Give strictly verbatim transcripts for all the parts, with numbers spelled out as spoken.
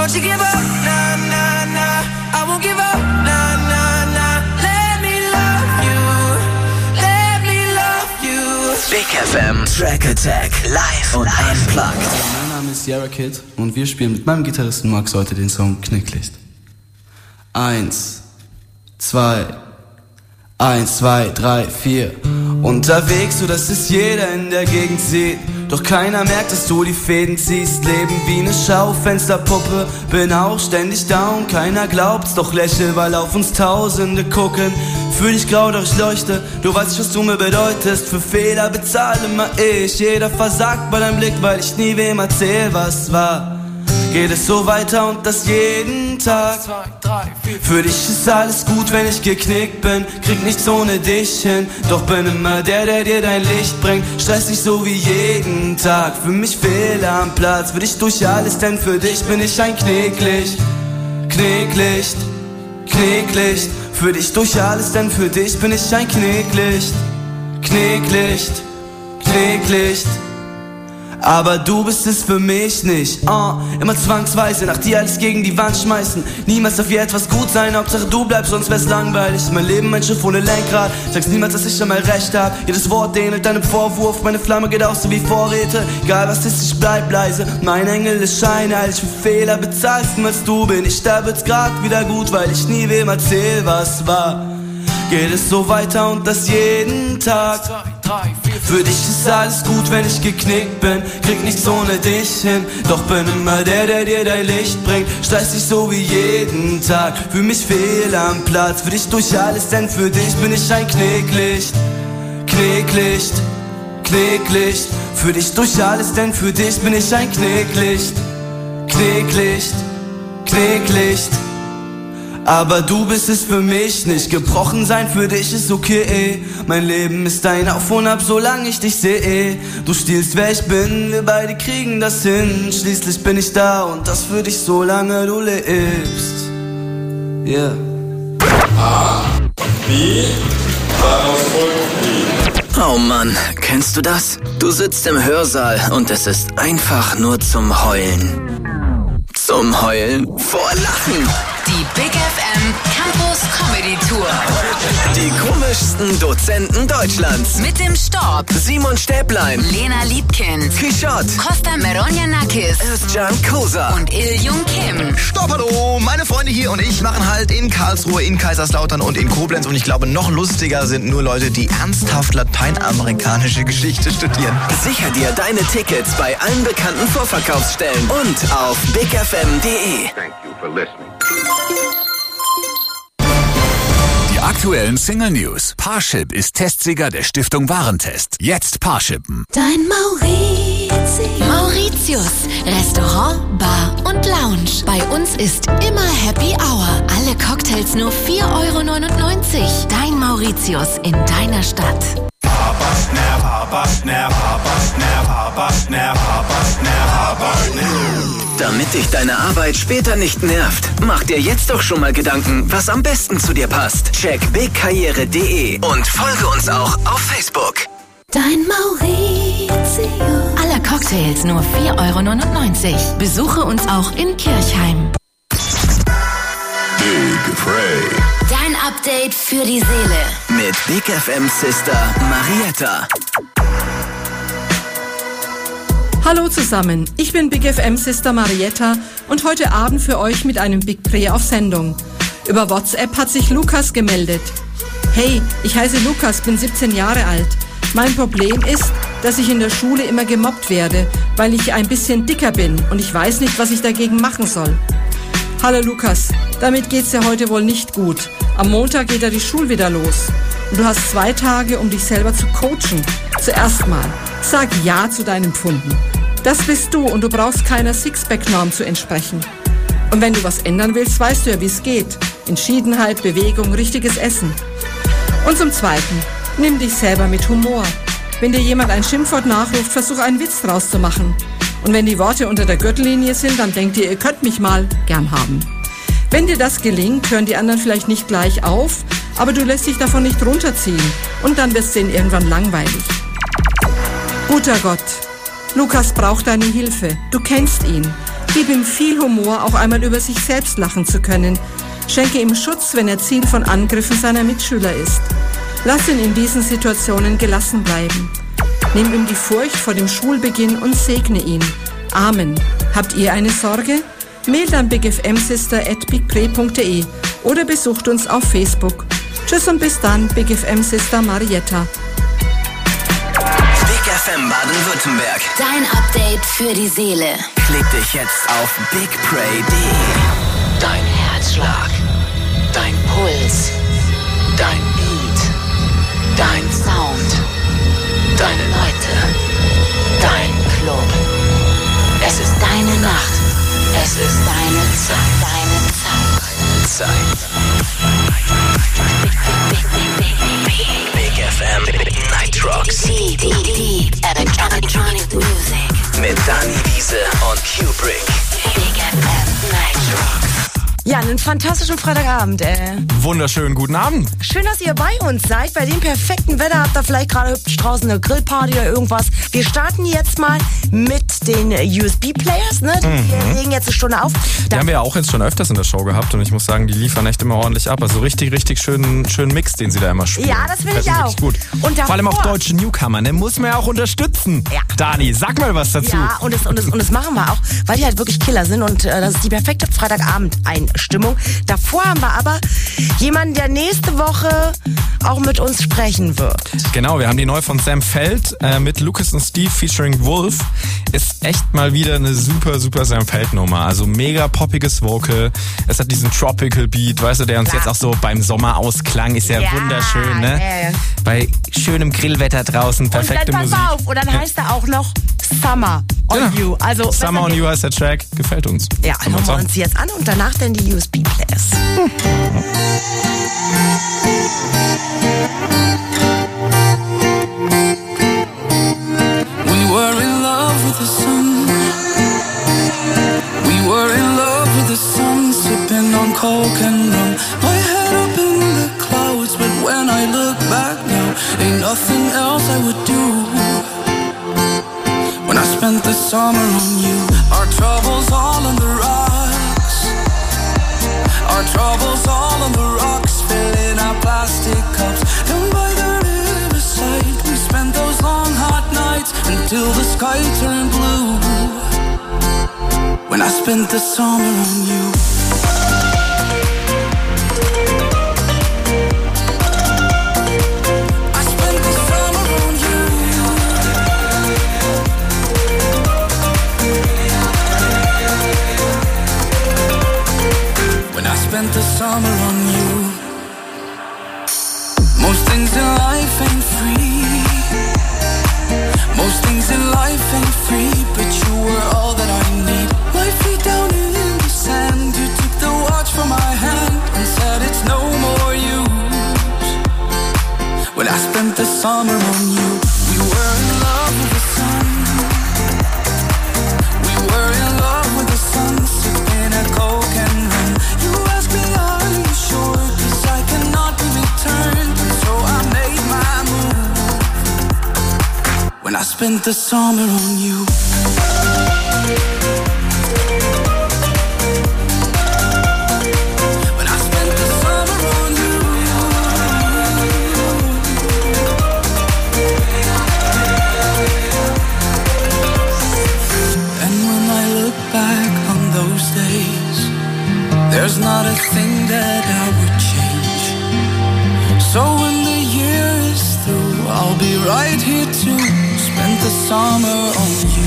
Don't you give up, nah, nah, nah. I won't give up, nah, nah, nah. Let me love you, let me love you. Big F M Track Attack live und unplugged. Mein Name ist Sierra Kid und wir spielen mit meinem Gitarristen Max heute den Song Knicklicht. Eins, zwei, eins, zwei, drei, vier. Unterwegs, so dass es jeder in der Gegend sieht. Doch keiner merkt, dass du die Fäden ziehst. Leben wie eine Schaufensterpuppe. Bin auch ständig down, keiner glaubt's. Doch lächel, weil auf uns Tausende gucken. Fühl dich grau, doch ich leuchte. Du weißt nicht, was du mir bedeutest. Für Fehler bezahl immer ich. Jeder versagt bei deinem Blick, weil ich nie wem erzähl, was war. Geht es so weiter und das jeden Tag. Für dich ist alles gut, wenn ich geknickt bin. Krieg nichts ohne dich hin. Doch bin immer der, der dir dein Licht bringt. Stress dich so wie jeden Tag. Für mich fehl am Platz. Für dich durch alles, denn für dich bin ich ein Knicklicht. Knicklicht, Knicklicht. Für dich durch alles, denn für dich bin ich ein Knicklicht. Knicklicht, Knicklicht. Aber du bist es für mich nicht, uh, immer zwangsweise nach dir alles gegen die Wand schmeißen. Niemals darf hier etwas gut sein, Hauptsache du bleibst, sonst wär's langweilig. Mein Leben ein Schiff ohne Lenkrad, sagst niemals, dass ich einmal recht hab. Jedes Wort ähnelt deinem Vorwurf, meine Flamme geht auch so wie Vorräte. Egal was ist, ich bleib leise, mein Engel ist scheinheilig. Für Fehler bezahlst du, als du bin ich, da wird's grad wieder gut, weil ich nie wem erzähl, was war. Geht es so weiter und das jeden Tag. Für dich ist alles gut, wenn ich geknickt bin. Krieg nichts ohne dich hin. Doch bin immer der, der dir dein Licht bringt. Stress dich so wie jeden Tag. Für mich fehl am Platz. Für dich durch alles, denn für dich bin ich ein Knicklicht. Knicklicht, Knicklicht. Für dich durch alles, denn für dich bin ich ein Knicklicht. Knicklicht, Knicklicht. Aber du bist es für mich nicht. Gebrochen sein für dich ist okay. Mein Leben ist ein Auf und Ab, solange ich dich sehe. Du stiehlst, wer ich bin, wir beide kriegen das hin. Schließlich bin ich da und das für dich, solange du lebst. Yeah. A, B, daraus folgt B. Oh Mann, kennst du das? Du sitzt im Hörsaal und es ist einfach nur zum Heulen. Zum Heulen vor Lachen. Die Big F M Campus Comedy Tour. Die komischsten Dozenten Deutschlands. Mit dem Storb, Simon Stäblein, Lena Liebkind, Quichotte, Costa Meronjanakis, Özcan Kosa und Iljung Kim. Stopp, hallo! Meine Freunde hier und ich machen halt in Karlsruhe, in Kaiserslautern und in Koblenz. Und ich glaube, noch lustiger sind nur Leute, die ernsthaft lateinamerikanische Geschichte studieren. Sicher dir deine Tickets bei allen bekannten Vorverkaufsstellen und auf big f m punkt d e. Thank you for listening. Die aktuellen Single-News. Parship ist Testsieger der Stiftung Warentest. Jetzt Parshippen. Dein Mauritius. Mauritius. Restaurant, Bar und Lounge. Bei uns ist immer Happy Hour. Alle Cocktails nur vier Euro neunundneunzig. Dein Mauritius in deiner Stadt. Papa Schnär, Papa Schnär, Papa Schnär, Papa Schnär, Papa Schnär, Papa Schnär. Damit dich deine Arbeit später nicht nervt, mach dir jetzt doch schon mal Gedanken, was am besten zu dir passt. Check big karriere punkt d e und folge uns auch auf Facebook. Dein Mauritius. Alle Cocktails nur vier Euro neunundneunzig. Besuche uns auch in Kirchheim. Big Frey. Dein Update für die Seele. Mit Big F M Sister Marietta. Hallo zusammen, ich bin Big F M Sister Marietta und heute Abend für euch mit einem Big Play auf Sendung. Über WhatsApp hat sich Lukas gemeldet. Hey, ich heiße Lukas, bin siebzehn Jahre alt. Mein Problem ist, dass ich in der Schule immer gemobbt werde, weil ich ein bisschen dicker bin und ich weiß nicht, was ich dagegen machen soll. Hallo Lukas, damit geht's dir heute wohl nicht gut. Am Montag geht ja die Schule wieder los. Und du hast zwei Tage, um dich selber zu coachen. Zuerst mal, sag Ja zu deinen Pfunden. Das bist du und du brauchst keiner Sixpack-Norm zu entsprechen. Und wenn du was ändern willst, weißt du ja, wie es geht. Entschiedenheit, Bewegung, richtiges Essen. Und zum Zweiten, nimm dich selber mit Humor. Wenn dir jemand ein Schimpfwort nachruft, versuch einen Witz draus zu machen. Und wenn die Worte unter der Gürtellinie sind, dann denkt ihr, ihr könnt mich mal gern haben. Wenn dir das gelingt, hören die anderen vielleicht nicht gleich auf, aber du lässt dich davon nicht runterziehen und dann wird es denen irgendwann langweilig. Guter Gott, Lukas braucht deine Hilfe. Du kennst ihn. Gib ihm viel Humor, auch einmal über sich selbst lachen zu können. Schenke ihm Schutz, wenn er Ziel von Angriffen seiner Mitschüler ist. Lass ihn in diesen Situationen gelassen bleiben. Nimm ihm die Furcht vor dem Schulbeginn und segne ihn. Amen. Habt ihr eine Sorge? Mailt an bigfmsister at bigpre punkt de oder besucht uns auf Facebook. Tschüss und bis dann, Big F M Sister Marietta. Big F M Baden-Württemberg. Dein Update für die Seele. Klick dich jetzt auf bigpray punkt de. Dein Herzschlag, dein Puls, dein Beat, dein Sound, deine Leute, dein Club. Es ist deine Nacht. Es ist deine Zeit. Deine Zeit. Zeit. Big F M Night Rocks. Deep, deep, deep electronic music. Mit Dani Wiese und Kubrick. Big F M Night Rocks. Ja, einen fantastischen Freitagabend, ey. Wunderschönen guten Abend. Schön, dass ihr bei uns seid. Bei dem perfekten Wetter habt ihr vielleicht gerade hübsch draußen eine Grillparty oder irgendwas. Wir starten jetzt mal mit den U S B-Players, ne? Mhm. Wir legen jetzt eine Stunde auf. Die haben wir ja auch jetzt schon öfters in der Show gehabt und ich muss sagen, die liefern echt immer ordentlich ab. Also richtig, richtig schönen, schönen Mix, den sie da immer spielen. Ja, das finde ich auch. Gut. Und vor allem auch deutsche Newcomer, ne? Muss man ja auch unterstützen. Ja. Dani, sag mal was dazu. Ja, und das, und, das, und das machen wir auch, weil die halt wirklich Killer sind und äh, das ist die perfekte Freitagabend-Einstimmung. Davor haben wir aber jemanden, der nächste Woche auch mit uns sprechen wird. Genau, wir haben die neu von Sam Feld äh, mit Lucas und Steve featuring Wolf. Ist echt mal wieder eine super, super Sam Feld-Nummer. Also mega poppiges Vocal. Es hat diesen Tropical Beat, weißt du, der uns ja. jetzt auch so beim Sommer ausklang. Ist ja, ja wunderschön, ne? Ja, ja. Bei schönem Grillwetter draußen, perfekte und dann Musik. Pass auf, und dann heißt er auch noch Summer on genau. You. Also, Summer on You heißt der Track, gefällt uns. Ja, hören wir uns jetzt an und danach dann die U S B-Players. Hm. We were in love with the sun. We were in love with the sun, sipping on coke and rum. My head up in the clouds, but when I look back now, ain't nothing else I would do. When I spent the summer on you, our troubles all on the rocks. Our troubles all on the rocks, filling our plastic cups. Down by the riverside, we spent those long hot nights until the sky turned blue. When I spent the summer on you. Spent the summer on you. Most things in life ain't free. Most things in life ain't free, but you were all that I need. My feet down in the sand, you took the watch from my hand and said it's no more use. Well, I spent the summer on you. We were in love with the sun. We were in love with the sun, sipping a coke and rum. You asked me, are you sure? 'Cause I cannot be returned, and so I made my move. When I spent the summer on you. When I spent the summer on you. And when I look back on those days, there's not a thing that I would change. So when the year is through, I'll be right here to spend the summer on you.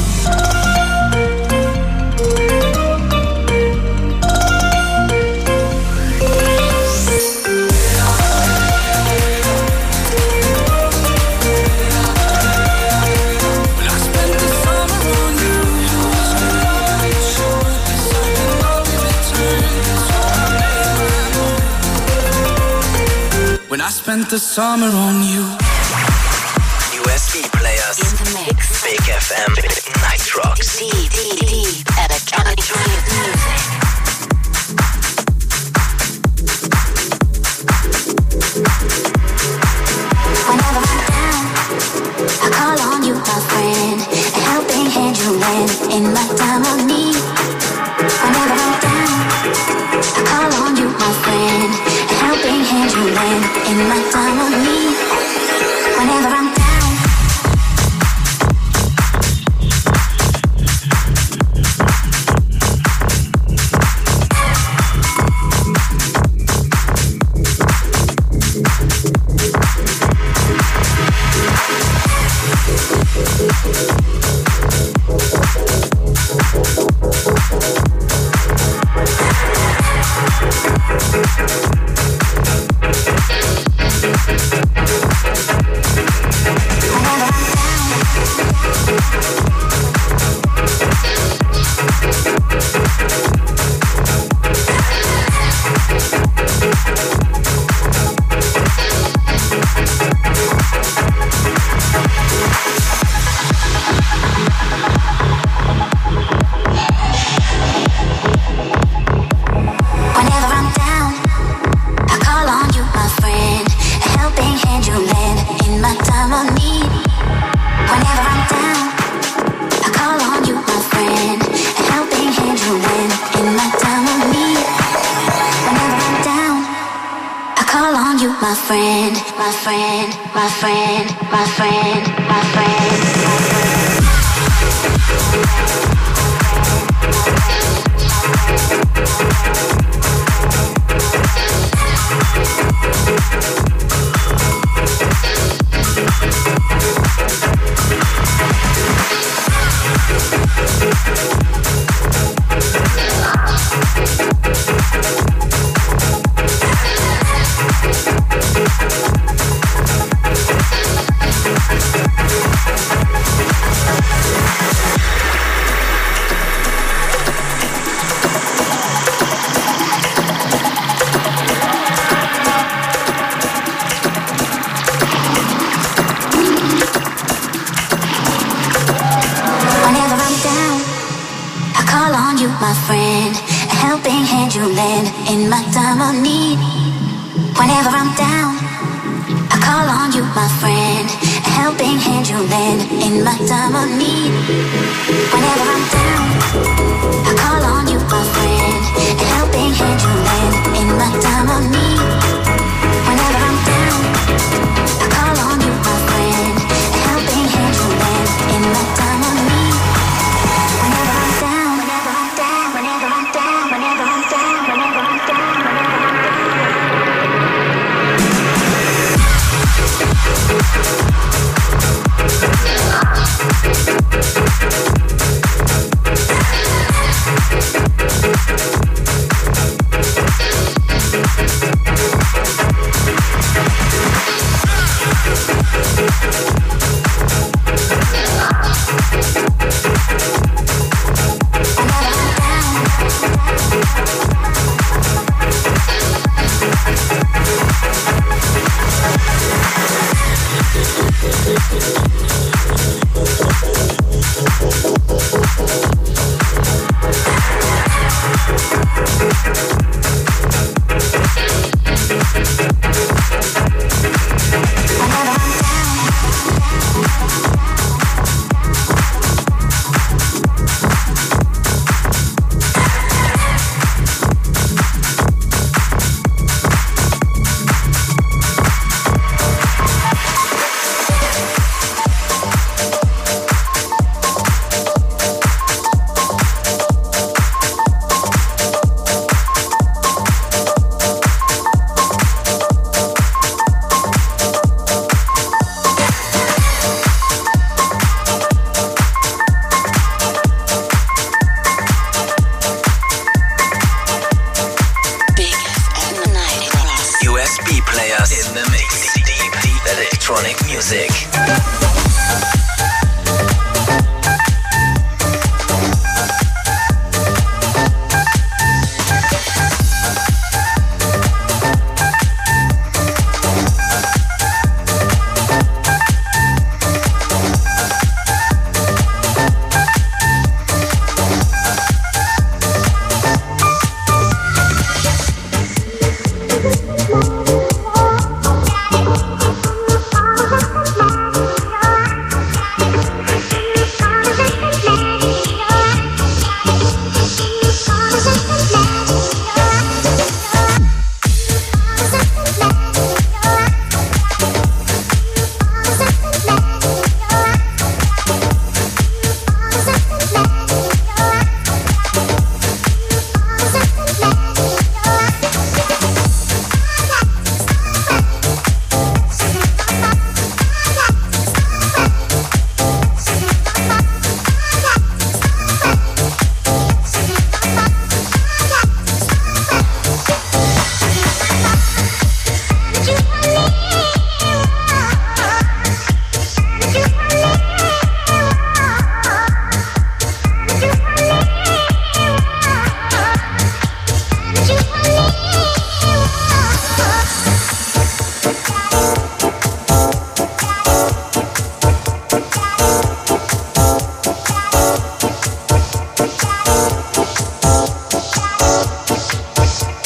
When I spent the summer on you. U S B players. In the mix. Big F M Night Rocks. Deep, deep, deep electronic music. Whenever I'm down, I call on you, my friend. A helping hand you lend in my time of need. I call on you, my friend. A helping hand you lend in my time of need. Whenever I'm down.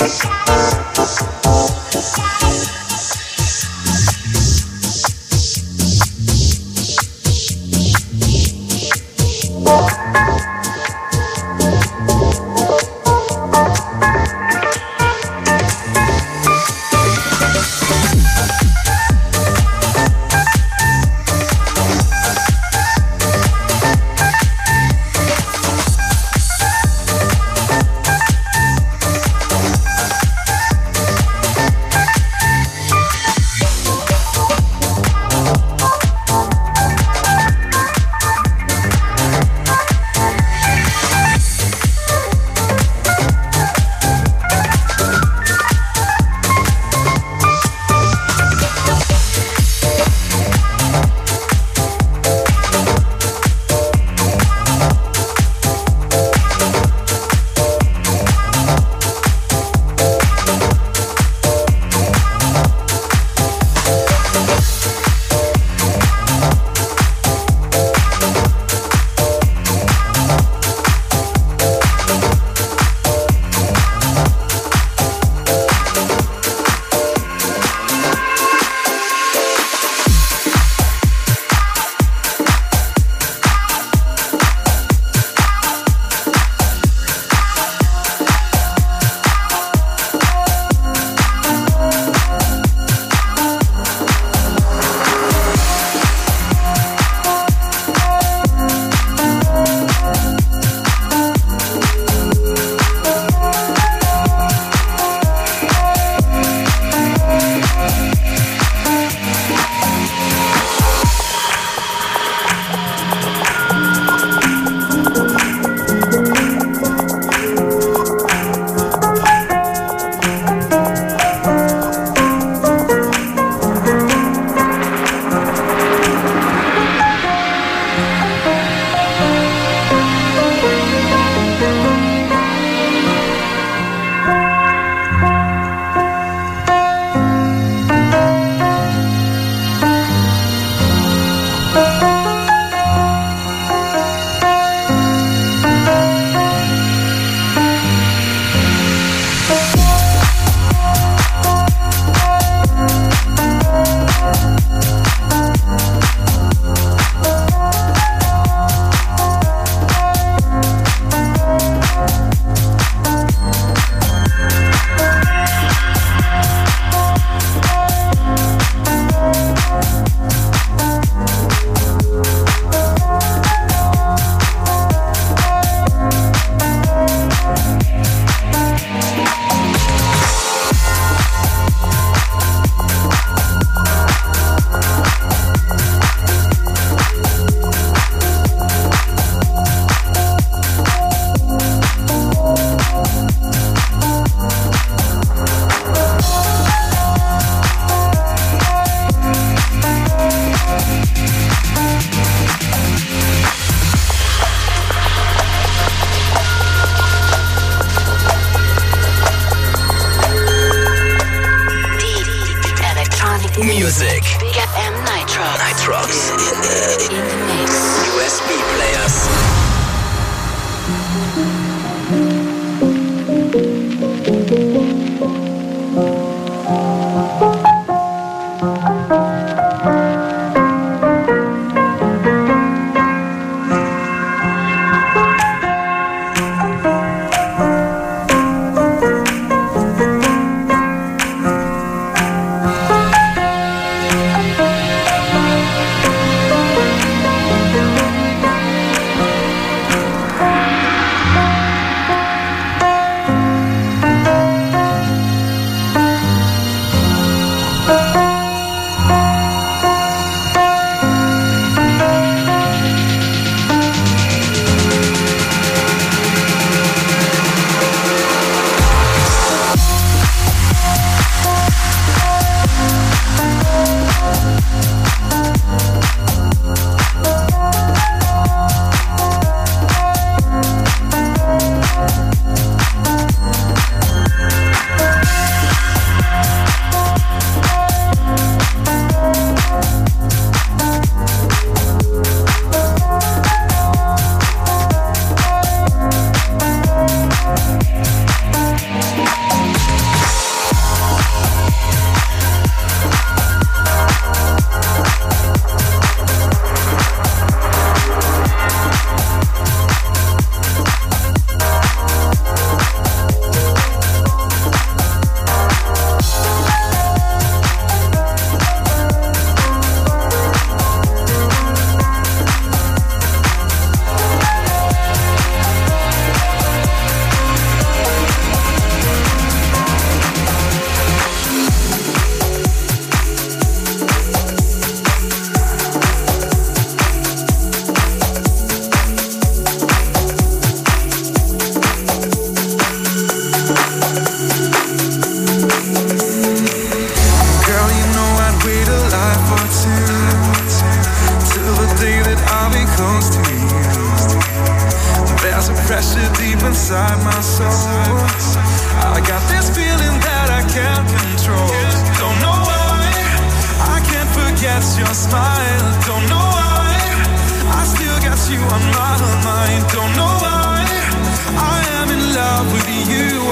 Music. Big F M Nitrox. Nitrox. In the, in the mix. U S B players.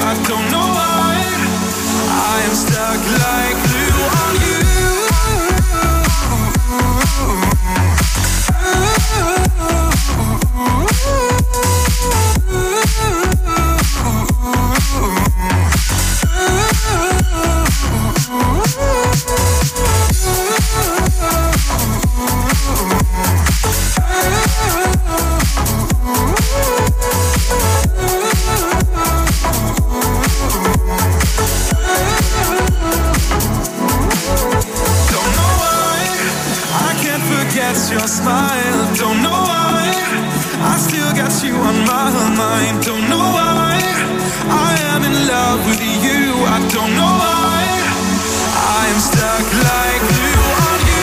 I don't know why I am stuck like glue on you. Your smile, don't know why I still got you on my mind. Don't know why I am in love with you. I don't know why I am stuck like glue on you.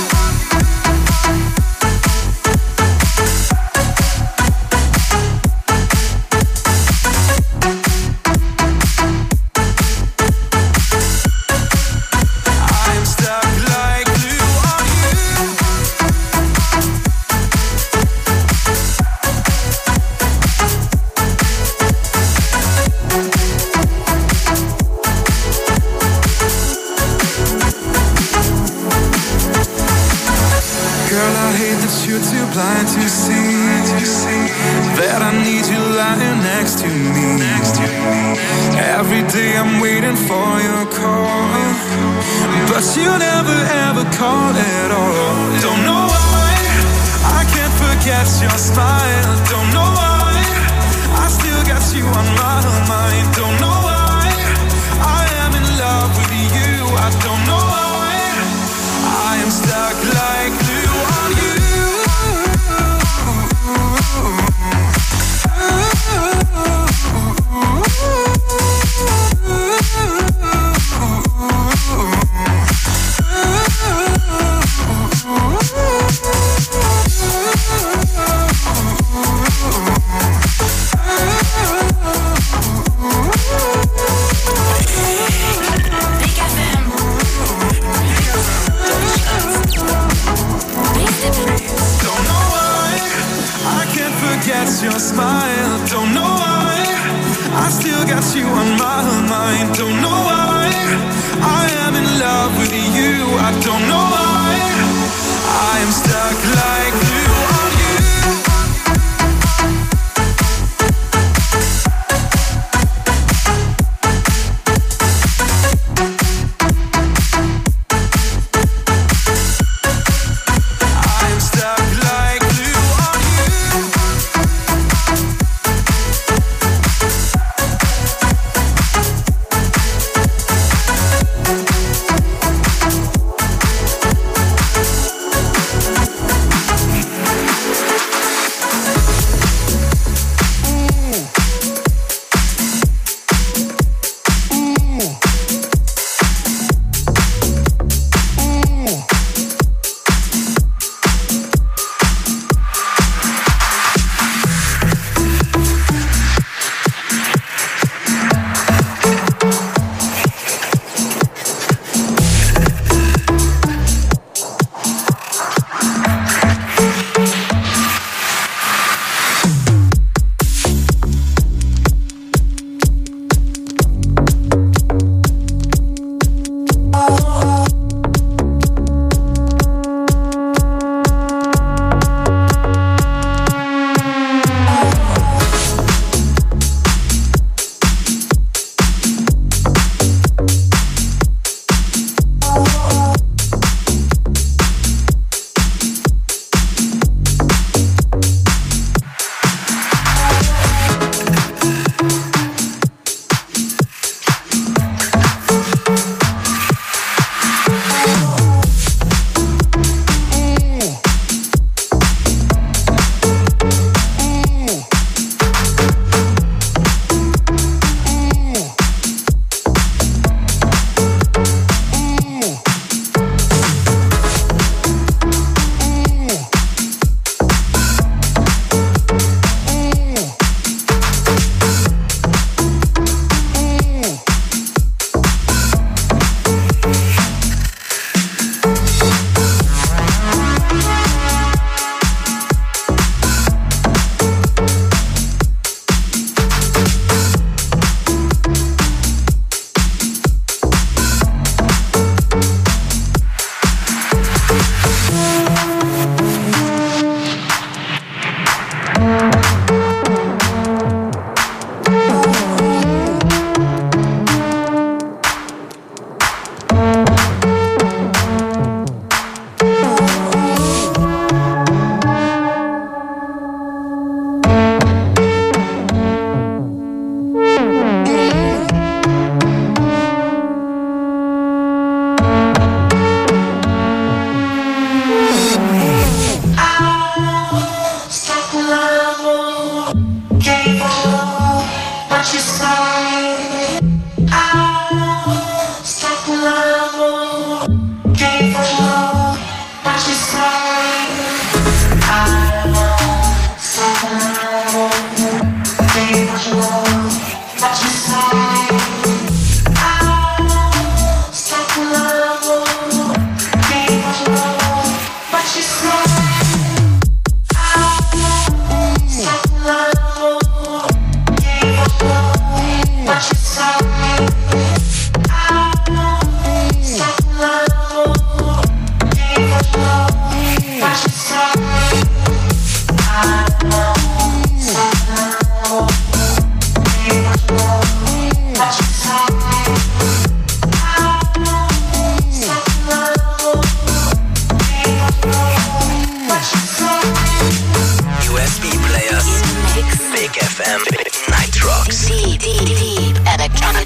Blind to see that I need you lying next to me. Every day I'm waiting for your call, but you never ever call at all. Don't know why I can't forget your smile. Don't know why I still got you on my mind. Don't know why I am in love with you. I don't know why I am stuck like glue on you.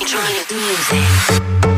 electronic music.